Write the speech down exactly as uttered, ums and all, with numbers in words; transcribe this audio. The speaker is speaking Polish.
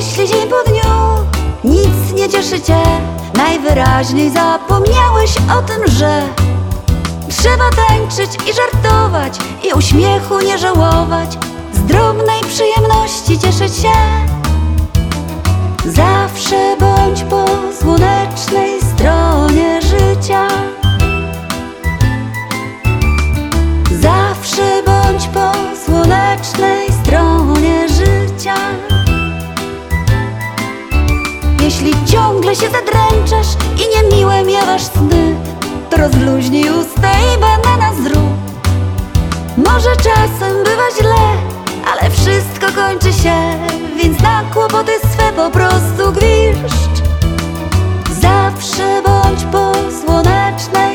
jeśli dzień po dniu nic nie cieszy cię, najwyraźniej zapomniałeś o tym, że trzeba tańczyć i żartować i uśmiechu nie żałować, z drobnej przyjemności cieszyć się. Zawsze bądź po słonecznej stronie życia. Zawsze bądź po słonecznej stronie życia. Jeśli ciągle się zadręczasz i niemiłe miewasz sny, to rozluźnij usta i banana zrób. Może czasem bywa źle, ale wszystko kończy się, więc na kłopoty swe po prostu gwiżdż. Zawsze bądź po słonecznej